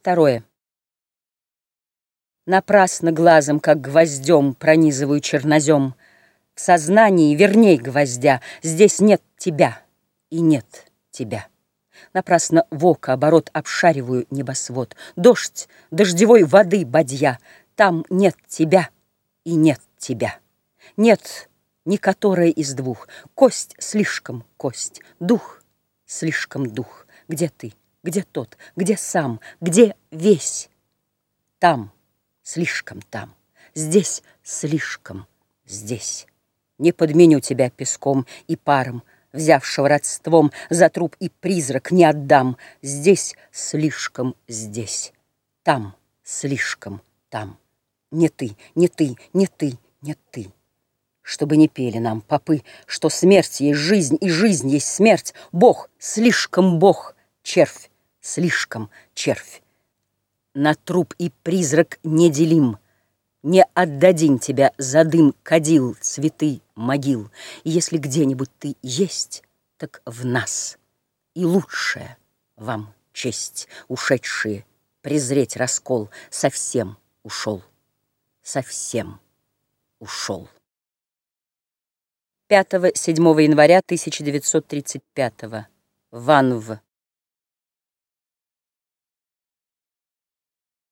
Второе. Напрасно глазом, как гвоздем, пронизываю чернозем. В сознании верней гвоздя. Здесь нет тебя и нет тебя. Напрасно в око оборот обшариваю небосвод. Дождь дождевой воды бадья. Там нет тебя и нет тебя. Нет ни которая из двух. Кость слишком кость, дух слишком дух. Где ты? Где тот? Где сам? Где весь? Там слишком там. Здесь слишком здесь. Не подменю тебя песком и паром, взявшего родством за труп и призрак не отдам. Здесь слишком здесь. Там слишком там. Не ты, не ты, не ты, не ты. Чтобы не пели нам попы, что смерть есть жизнь, и жизнь есть смерть. Бог слишком Бог, червь слишком червь. На труп и призрак не делим, не отдадим тебя за дым кадил, цветы, могил. И если где-нибудь ты есть, так в нас. И лучшая вам честь, ушедшие, презреть раскол, совсем ушел, совсем ушел. 5-7 января 1935. Ванв.